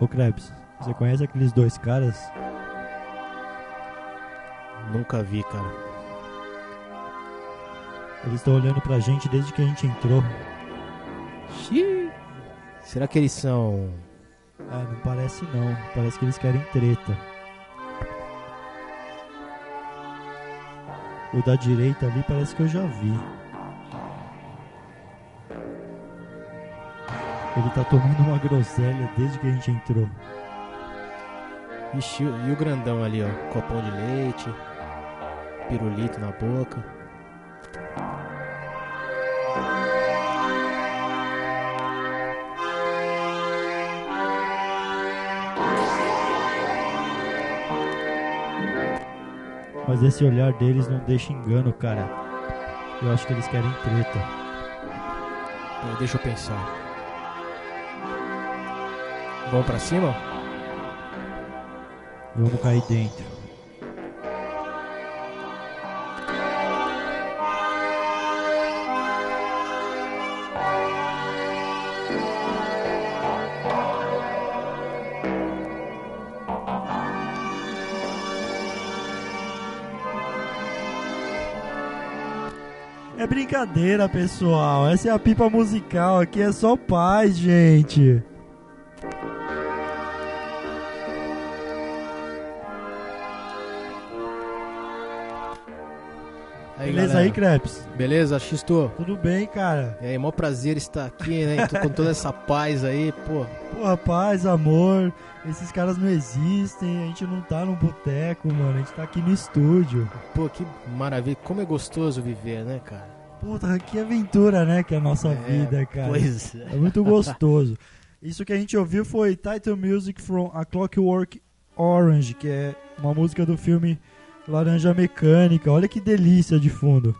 Ô Krebs, você conhece aqueles dois caras? Nunca vi, cara. Eles estão olhando pra gente desde que a gente entrou. Xiii. Será que eles são... Ah, não parece não. Parece que eles querem treta. O da direita ali parece que eu já vi. Ele tá tomando uma groselha desde que a gente entrou. Ixi, e o grandão ali, ó. Copão de leite. Pirulito na boca. Mas esse olhar deles não deixa engano, cara. Eu acho que eles querem treta. Deixa eu pensar. Vamos pra cima? Vamos cair dentro. É brincadeira, pessoal. Essa é a pipa musical. Aqui é só paz, gente. Beleza galera? aí, Krebs? Beleza, Xisto? Tudo bem, cara? E aí, maior prazer estar aqui, né? Com toda essa paz aí, pô. Pô, paz, amor. Esses caras não existem. A gente não tá num boteco, mano. A gente tá aqui no estúdio. Pô, que maravilha. Como é gostoso viver, né, cara? Puta, que aventura, né? Que é a nossa vida, cara. Pois é. Muito gostoso. Isso que a gente ouviu foi Title Music from A Clockwork Orange, que é uma música do filme Laranja Mecânica. Olha que delícia de fundo.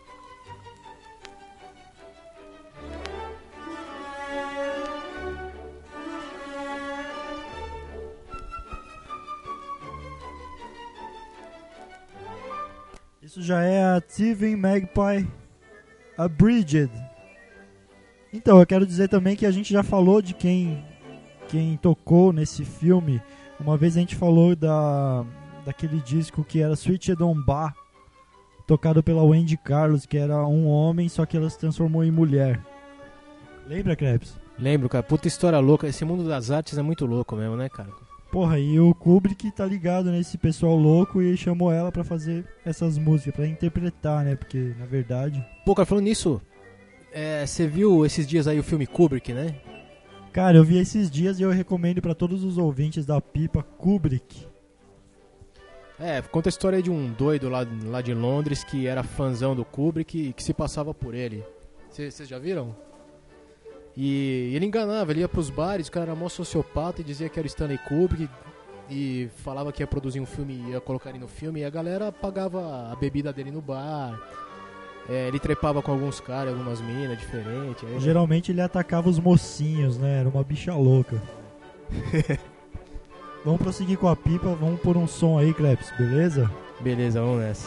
Isso já é a Thieving Magpie Abridged. Então, eu quero dizer também que a gente já falou de quem tocou nesse filme. Uma vez a gente falou daquele disco que era Switched on Bar, tocado pela Wendy Carlos, que era um homem, só que ela se transformou em mulher. Lembra, Krebs? Lembro, cara. Puta história louca. Esse mundo das artes é muito louco mesmo, né, cara? Porra, e o Kubrick tá ligado nesse pessoal louco e chamou ela pra fazer essas músicas, pra interpretar, né? Porque, na verdade... Pô, cara, falando nisso, você viu esses dias aí o filme Kubrick, né? Cara, eu vi esses dias e eu recomendo pra todos os ouvintes da Pipa Kubrick. Conta a história de um doido lá de Londres que era fãzão do Kubrick e que se passava por ele. Vocês já viram? E ele enganava, ele ia pros bares, o cara era mó sociopata e dizia que era o Stanley Kubrick e falava que ia produzir um filme, ia colocar ele no filme e a galera pagava a bebida dele no bar. Ele trepava com alguns caras, algumas minas diferentes. Geralmente ele atacava os mocinhos, né? Era uma bicha louca. Vamos prosseguir com a pipa, vamos pôr um som aí, Krebs, beleza? Beleza, vamos nessa.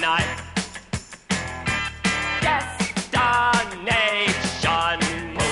night. Destination moon.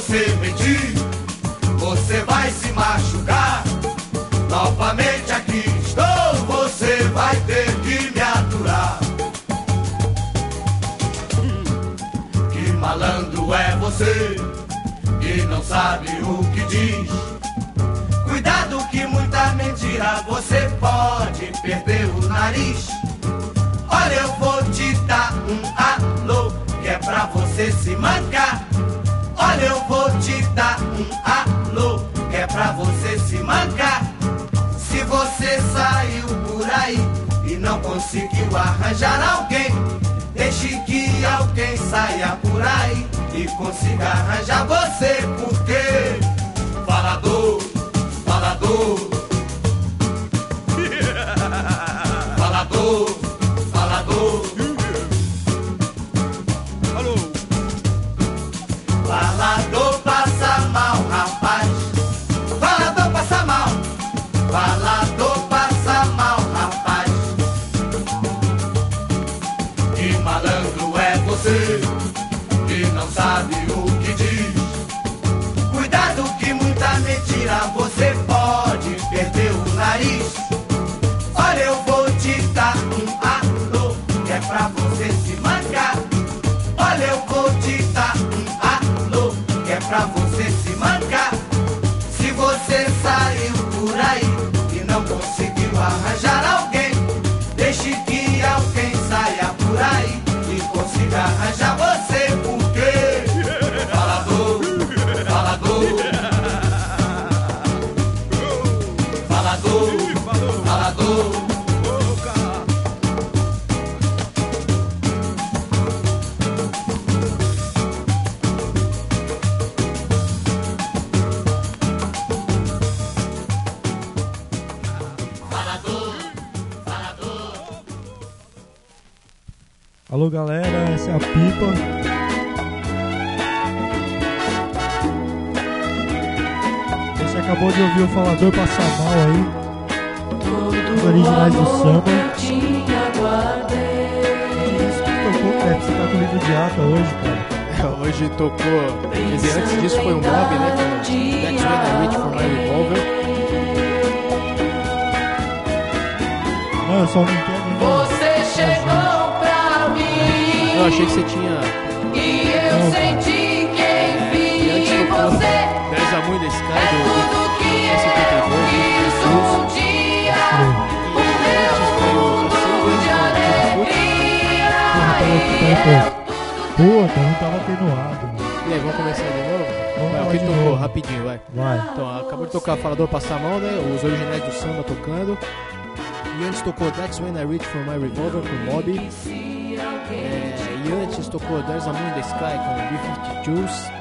você mentir, você vai se machucar. Novamente aqui estou, você vai ter que me aturar. Que malandro é você, que não sabe o que diz. Cuidado que muita mentira você pode perder o nariz. Olha, eu vou te dar um alô, que é pra você se mancar. Olha, eu vou te dar um alô, que é pra você se mancar. Se você saiu por aí e não conseguiu arranjar alguém, deixe que alguém saia por aí e consiga arranjar você. Porque falador, falador, falador, falador, alô, falador passa mal, rapaz. Falador passa mal, falador passa mal, rapaz. Que malandro é você, que não sabe o que diz. Cuidado que muita mentira você pode perder o nariz. Olha, eu vou te dar um alô, que é pra você se mancar. Olha, eu vou te dar um alô, que é pra você se mancar. Se você saiu por aí e não conseguiu arranjar alguém, deixe que alguém saia por aí e consiga arranjar você. Porque falador, falador, falador, falador. Alô galera, essa é a Pipa. Você acabou de ouvir o Falador Passar Mal aí, os originais do samba. Isso que tocou, Pepe, você tá com o livro de ata hoje, cara. Hoje tocou. Quer dizer, antes disso foi um mob, né? That's When I Reach for My Revolver. Não, eu só não entendo. Você chegou pra mim. Eu achei que você tinha. E eu senti que E antes enfim tocou você There's a Moon in the Sky é do tudo que eu 72. quis um dia. O meu mundo de alegria. Puta, não tava atenuado. E aí, vamos começar de novo? Vamos Vai, lá o que de tocou? novo. Rapidinho, vai. Vai. Então, acabou de tocar Falador Passar Mal, né? Os originais do samba tocando. E antes tocou That's When I Reach for My Revolver com Mob. E antes tocou There's a Moon in the Sky com B-52s.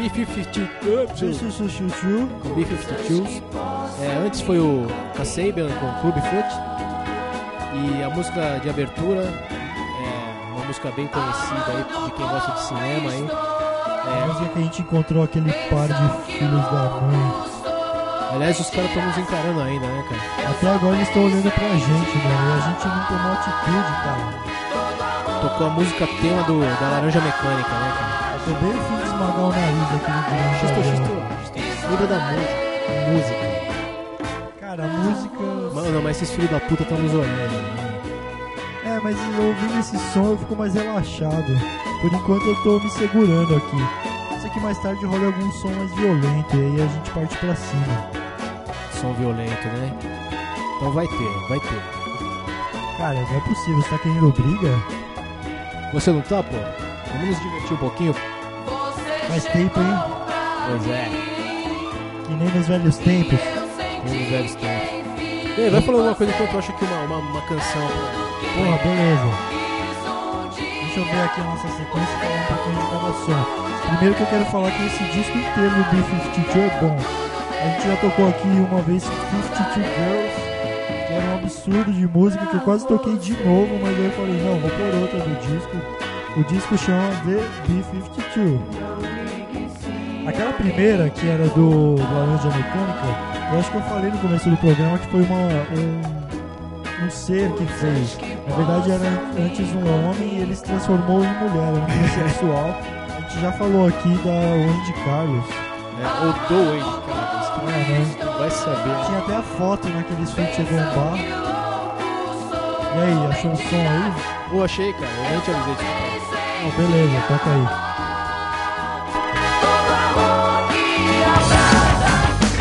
Chuchu. Com B-52s. Antes foi o Kasabian com Clubfoot. E a música de abertura, uma música bem conhecida aí de quem gosta de cinema aí. A música que a gente encontrou aquele par de filhos da mãe. Aliás, os caras estão nos encarando ainda, né, cara? Até agora eles estão olhando pra gente, né? E a gente não tomou atitude, cara. Tocou a música tema da Laranja Mecânica, né, cara? Eu tô bem fim de esmagar o nariz aqui no Xisto. Lembra da música. Cara, a música... Mano, mas esses filhos da puta estão nos olhando, né? Mas ouvindo esse som eu fico mais relaxado. Por enquanto eu tô me segurando aqui. Sei que mais tarde rola algum som mais violento e aí a gente parte pra cima. Som violento, né? Então vai ter. Cara, não é possível, você tá querendo briga? Você não tá, pô? Vamos nos divertir um pouquinho? Faz tempo, hein? Pois é, Que nem nos velhos tempos. nos velhos tempos. E aí, vai falando alguma coisa enquanto eu acho aqui uma canção. Porra, beleza. Deixa eu ver aqui a nossa sequência e falar um pouquinho de cada som. Primeiro que eu quero falar que esse disco inteiro do B-52 é bom. A gente já tocou aqui uma vez 52 Girls, que era um absurdo de música que eu quase toquei de novo, mas aí eu falei, não, vou pôr outra do disco. O disco chama The B-52. Aquela primeira, que era do Laranja Mecânica, eu acho que eu falei no começo do programa que foi um ser que fez. Na verdade era antes um homem e ele se transformou em mulher, era um homossexual. A gente já falou aqui da Wendy Carlos. Ou do Wade, cara. Você não vai saber. Tinha até a foto naqueles filmes que chegou no bar. E aí, achou um som aí? Pô, achei, cara. Eu nem te avisei de escutar. Oh, beleza, toca aí. Todo amor que abraça.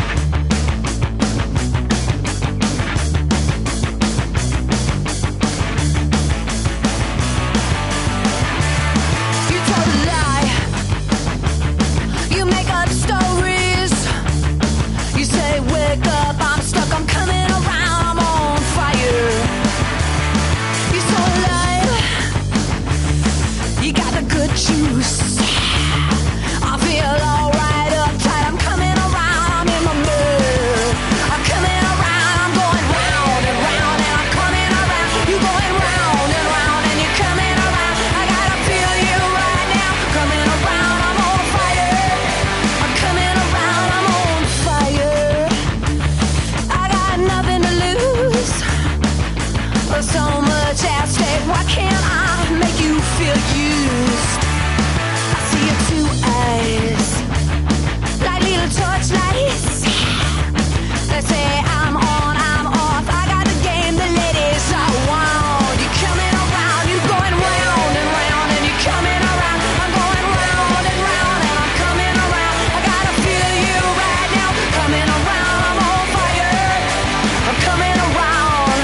You told a lie. You make up stories. You say, wake up, I'm stuck, I'm coming around, I'm on fire. You told a lie. You got the good juice. I feel alright, uptight, I'm coming around, I'm in my mood. I'm coming around, I'm going round and round, and I'm coming around. You going round and round, and you're coming around. I gotta feel you right now. Coming around, I'm on fire. I'm coming around, I'm on fire. I got nothing to lose. There's so much at stake. Why can't I make you feel used? I see your two eyes like little torchlights. They say I'm on, I'm off. I got the game, the ladies I want. You're coming around, you're going round and round, and you're coming around. I'm going round and round, and I'm coming around. I gotta feel you right now. Coming around, I'm on fire. I'm coming around.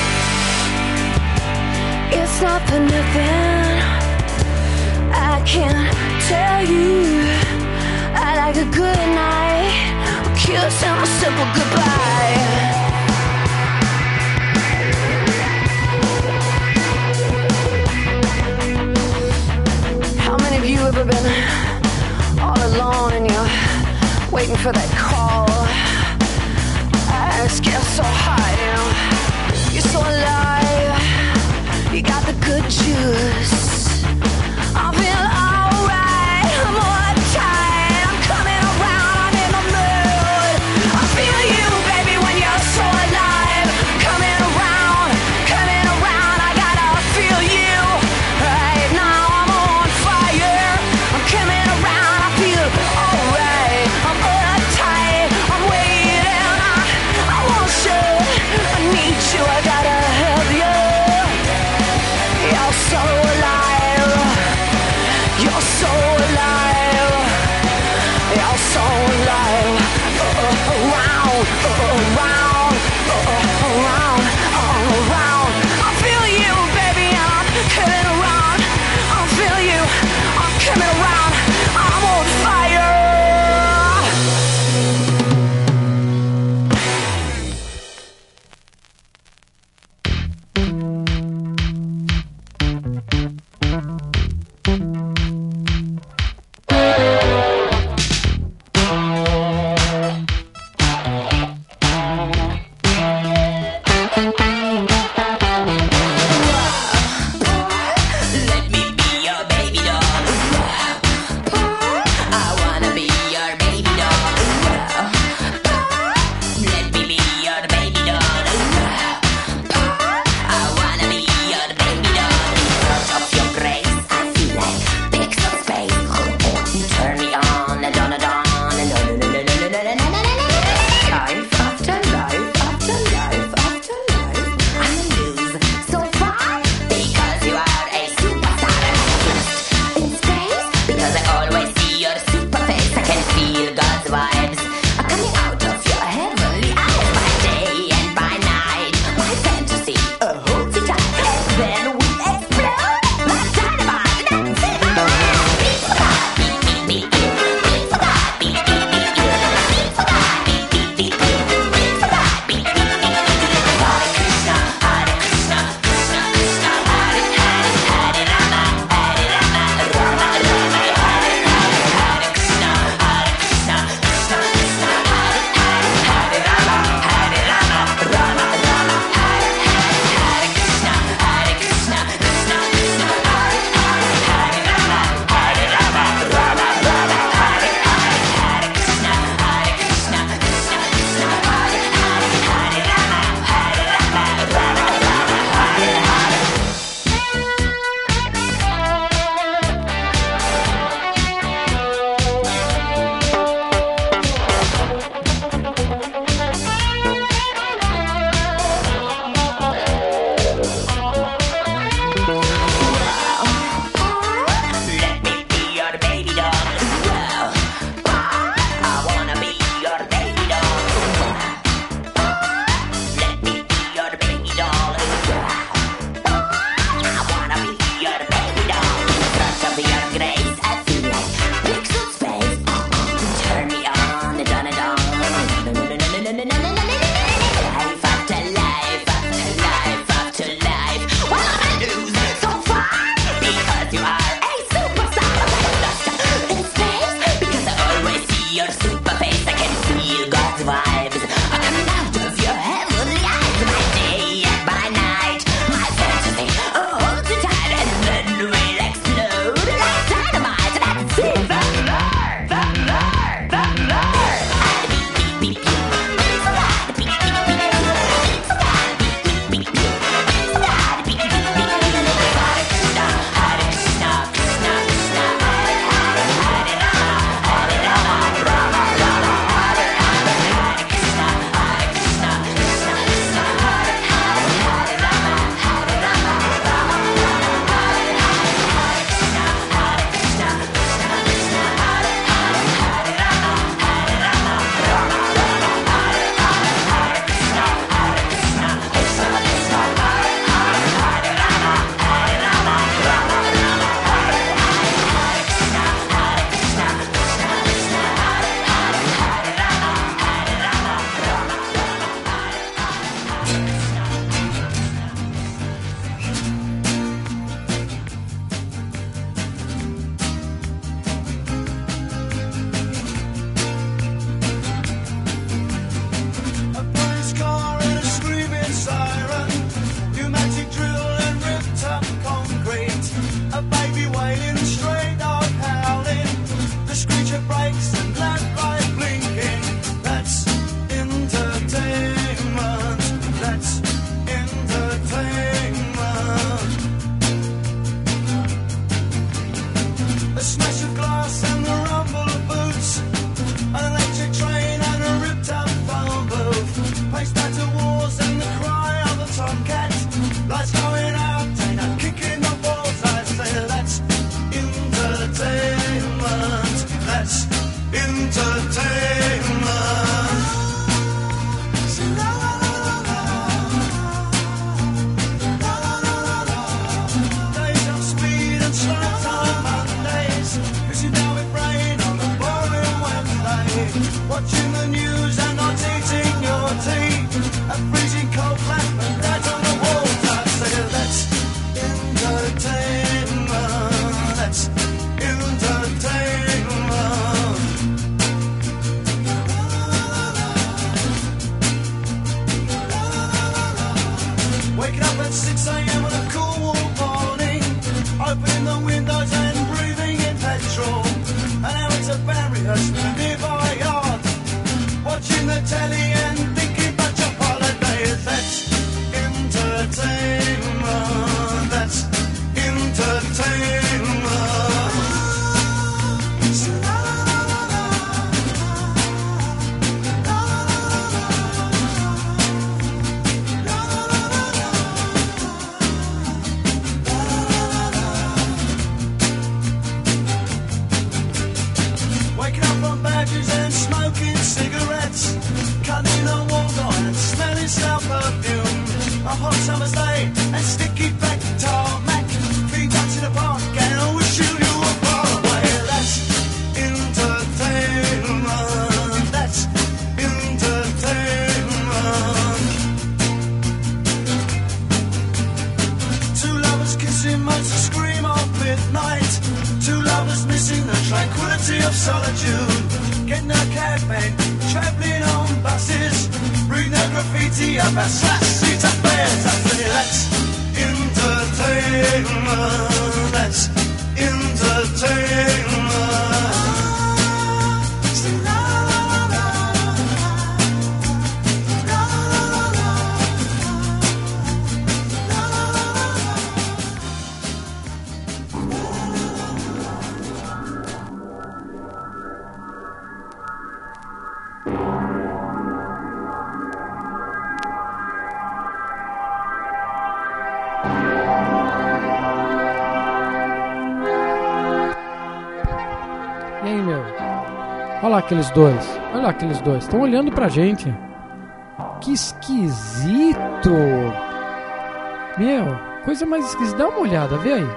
It's not for nothing. I can't tell you I like a good night, a kiss and a simple goodbye. How many of you ever been all alone and you're waiting for that call? I just get so high, you know. You're so alive. You got the good juice. I feel alright, I'm on tight, I'm coming around, I'm in the mood. I feel you, baby, when you're so alive. Coming around, I gotta feel you. Right now I'm on fire, I'm coming around, I feel alright. I'm on tight, I'm waiting, I want you, I need you, I gotta have you. You're so alive. You're so alive. You're so alive. Around, around, around, around. I feel you, baby, I'm coming around. I feel you, I'm coming around. I'm on fire. super face, I can feel God's vibes. I'm out of your heavenly eyes by day and by night. My fantasy holds you tight and then we'll explode like dynamite. That's it, the Lord, the Lord, the Lord. Beep, beep, beep, beep. Olha lá aqueles dois, estão olhando pra gente. Que esquisito. Meu, coisa mais esquisita, dá uma olhada, vê aí.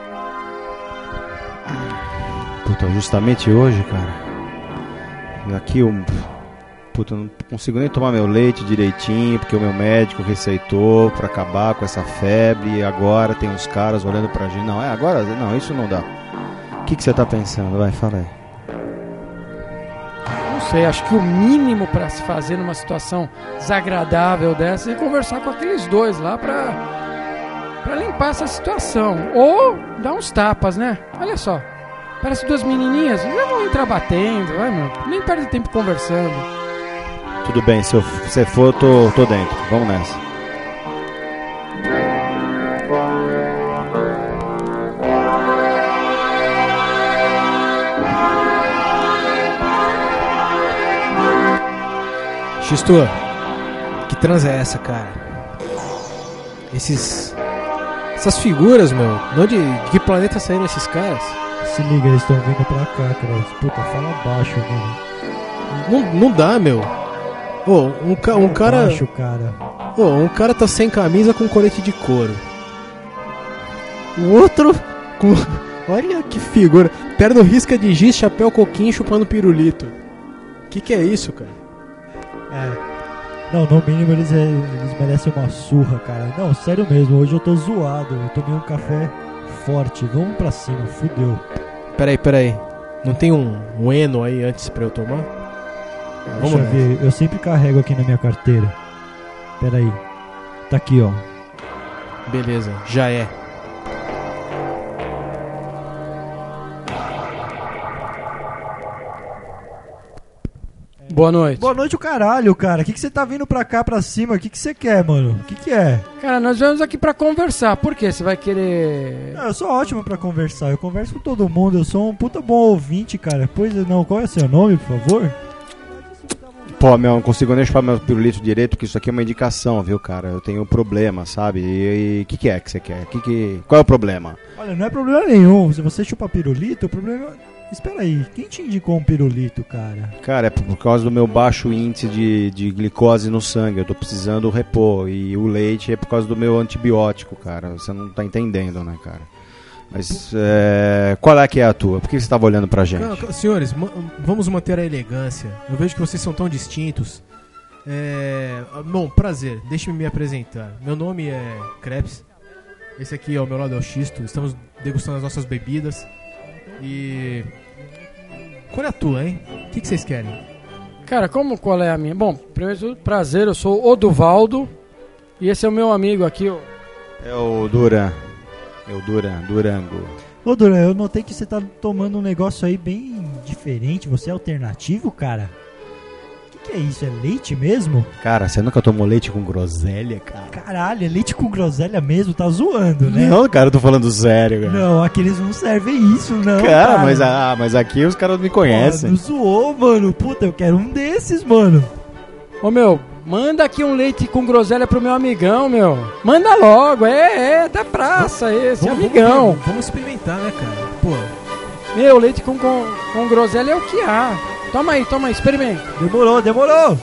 Puta, justamente hoje, cara. Aqui eu não consigo nem tomar meu leite direitinho, porque o meu médico receitou pra acabar com essa febre. E agora tem uns caras olhando pra gente. Não, agora não, isso não dá. O que você tá pensando? Vai, fala aí. sei, acho que o mínimo pra se fazer numa situação desagradável dessa é conversar com aqueles dois lá pra limpar essa situação. Ou dar uns tapas, né? Olha só, parece duas menininhas, já vão entrar batendo, vai, meu, nem perde tempo conversando. Tudo bem, se você for, tô dentro. Vamos nessa. Xisto, que transa é essa, cara? Essas figuras, meu, de que planeta saíram esses caras? Se liga, eles estão vindo pra cá, cara. Puta, fala baixo, mano. Não dá, meu. Ô, um cara. Baixo, cara. Ô, um cara tá sem camisa com colete de couro. O outro com. Olha que figura. Perna risca de giz, chapéu coquinho chupando pirulito. Que é isso, cara? Não, no mínimo eles merecem uma surra, cara. Não, sério mesmo, hoje eu tô zoado. Eu tomei um café forte. Vamos pra cima, fudeu. Peraí. Não tem um Eno aí antes pra eu tomar? Deixa eu ver, eu sempre carrego aqui na minha carteira. Peraí. Tá aqui, ó. Beleza, já é. Boa noite. Boa noite o caralho, cara. O que você tá vindo pra cá, pra cima? O que você quer, mano? O que é? Cara, nós viemos aqui pra conversar. Por quê? Você vai querer... Eu sou ótimo pra conversar. Eu converso com todo mundo. Eu sou um puta bom ouvinte, cara. Pois não, qual é o seu nome, por favor? Pô, meu, não consigo nem chupar meu pirulito direito, porque isso aqui é uma indicação, viu, cara? Eu tenho um problema, sabe? E o que é que você quer? Qual é o problema? Olha, não é problema nenhum. Se você chupa pirulito, o problema... Espera aí, quem te indicou um pirulito, cara? Cara, é por causa do meu baixo índice de glicose no sangue. Eu tô precisando repor. E o leite é por causa do meu antibiótico, cara. Você não tá entendendo, né, cara? Mas qual é que é a tua? Por que você tava olhando pra gente? Senhores, vamos manter a elegância. Eu vejo que vocês são tão distintos. Bom, prazer. Deixe-me me apresentar. Meu nome é Krebs. Esse aqui ao meu lado é o Xisto. Estamos degustando as nossas bebidas. E... qual é a tua, hein? O que vocês querem? Cara, qual é a minha? Bom, primeiro, prazer, eu sou o Duvaldo. E esse é o meu amigo aqui, ó. É o Duran. Durango. Ô, Duran, eu notei que você tá tomando um negócio aí bem diferente. Você é alternativo, cara? O que é isso? É leite mesmo? Cara, você nunca tomou leite com groselha, cara? Caralho, é leite com groselha mesmo? Tá zoando, né? Não, cara, eu tô falando sério, cara. Não, aqui eles não servem isso, não, cara. Mas aqui os caras me conhecem. Não zoou, mano. Puta, eu quero um desses, mano. Ô, meu, manda aqui um leite com groselha pro meu amigão, meu. Manda logo, da praça esse, amigão. Vamos experimentar, né, cara? Pô. Meu, leite com groselha é o que há. Toma aí, experimenta. Demorou.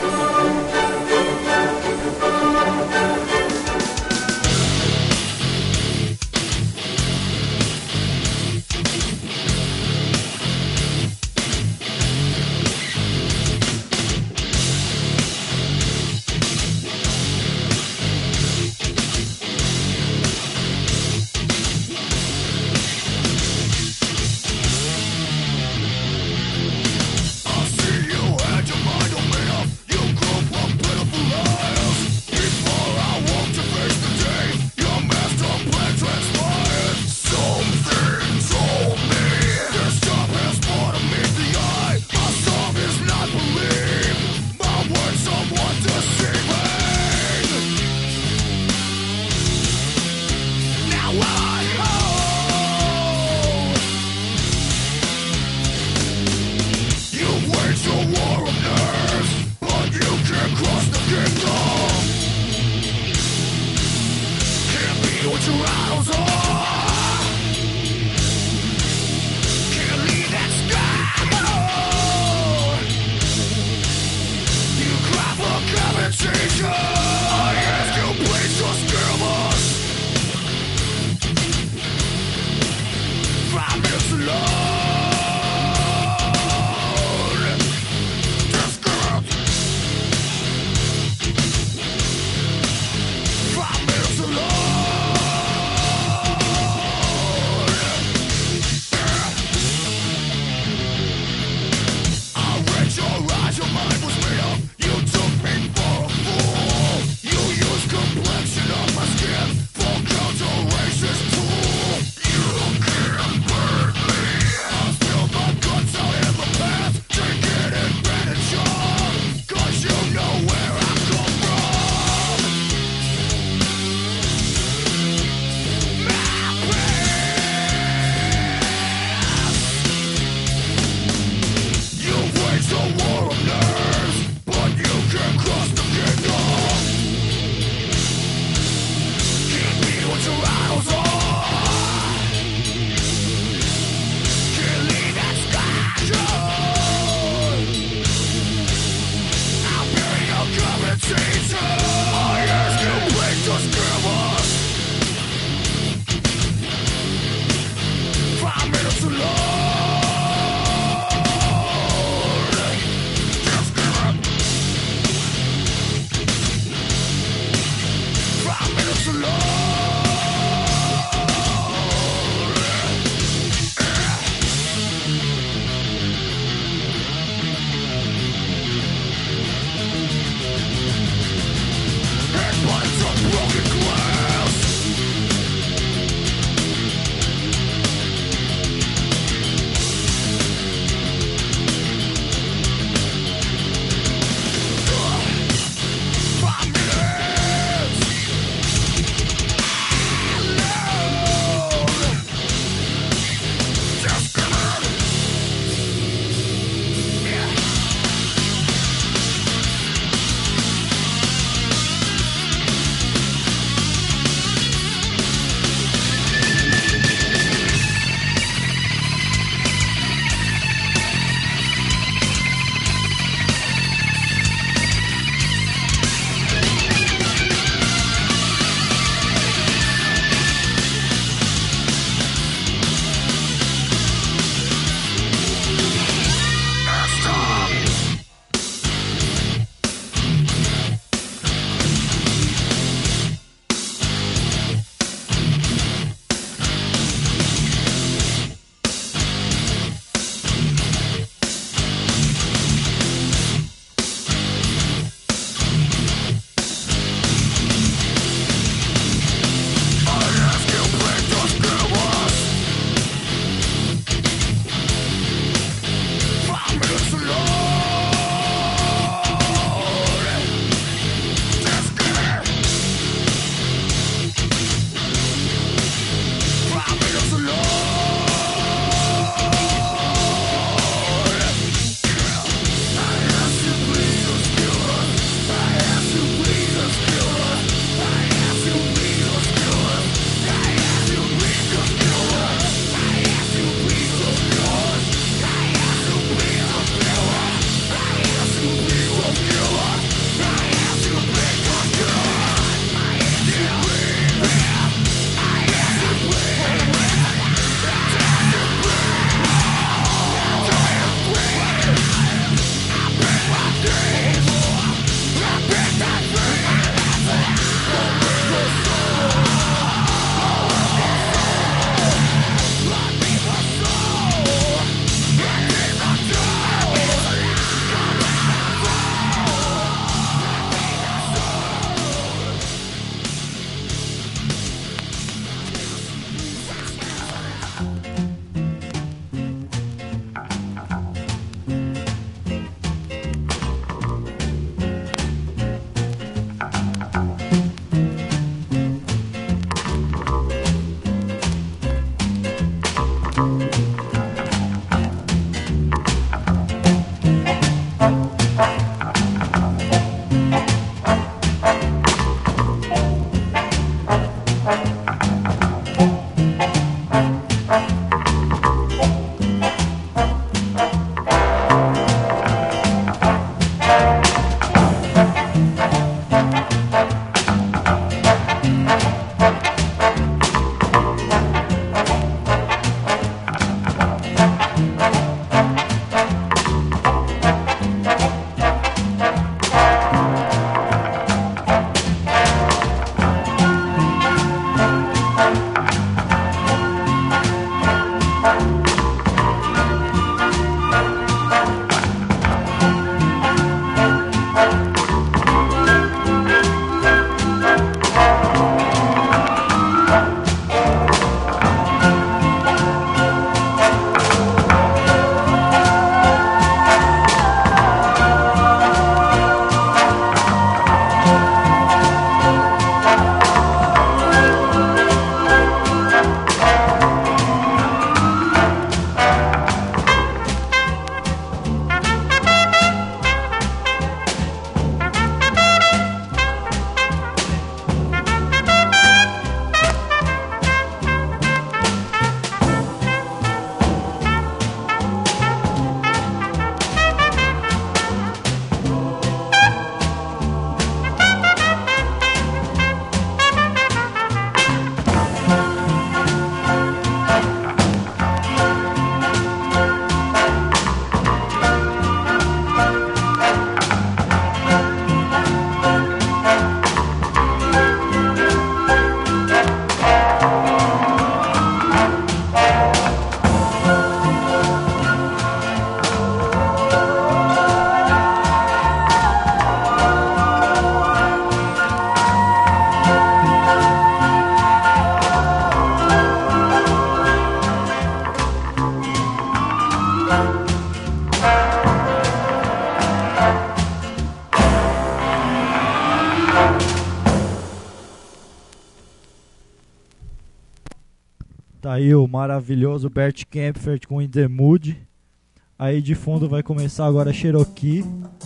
Tá aí o maravilhoso Bert Kaempfert com In The Mood. Aí de fundo vai começar agora Cherokee.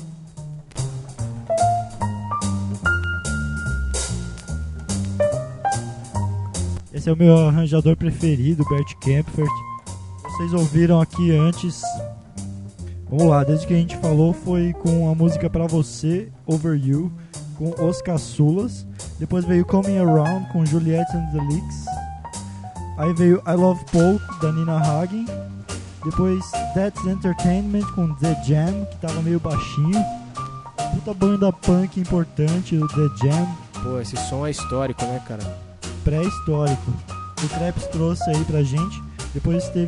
Esse é o meu arranjador preferido, Bert Kaempfert. Vocês ouviram aqui antes. Vamos lá, desde que a gente falou foi com a música Pra Você, Over You, com Os Caçulas. Depois veio Coming Around com Juliette and the Leaks. Aí veio I Love Paul, da Nina Hagen. Depois That's Entertainment com The Jam, que tava meio baixinho. Puta banda punk importante, o The Jam. Pô, esse som é histórico, né, cara? Pré-histórico. O Krebs trouxe aí pra gente. Depois teve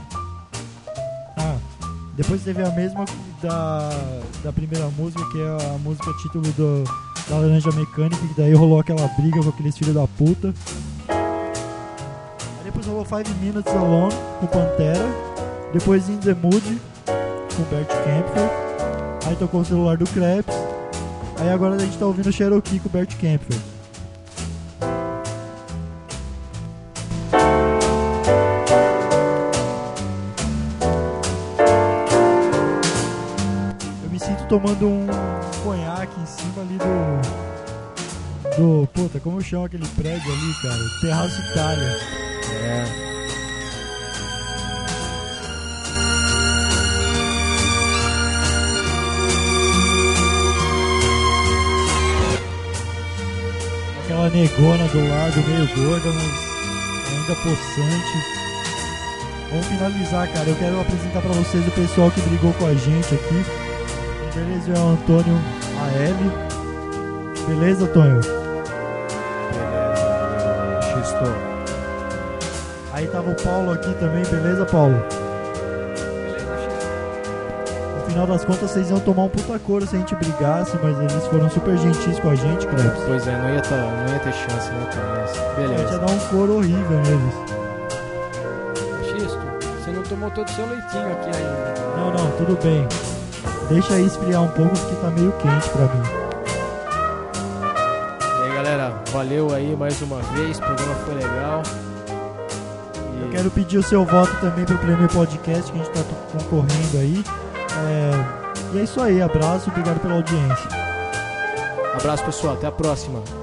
a mesma da primeira música, que é a música título da Laranja Mecânica, que daí rolou aquela briga com aqueles filhos da puta. Aí depois rolou 5 Minutes Alone com Pantera. Depois In The Mood com Bert Kaempfert. Aí tocou o celular do Krebs. Aí agora a gente tá ouvindo Cherokee com Bert Kaempfert. Tomando um conhaque em cima ali do puta, como chama aquele prédio ali, cara? Terraço Itália. É. Aquela negona do lado, meio gorda, mas ainda possante. Vamos finalizar, cara. Eu quero apresentar pra vocês o pessoal que brigou com a gente aqui. Beleza, é o Antônio A.L. Beleza, Antônio? Beleza, Xisto. Aí tava o Paulo aqui também, beleza, Paulo? No final das contas, vocês iam tomar um puta couro se a gente brigasse, mas eles foram super gentis com a gente, Krebs. Pois é, não ia ter chance, né, cara? Mas A gente ia beleza. dar um couro horrível neles. Xisto, você não tomou todo o seu leitinho aqui ainda. Não, tudo bem. Deixa aí esfriar um pouco porque tá meio quente pra mim. E aí, galera, valeu aí mais uma vez, o programa foi legal. Eu quero pedir o seu voto também pro Prêmio Podcast que a gente tá concorrendo aí. E é isso aí, abraço, obrigado pela audiência. Abraço, pessoal, até a próxima.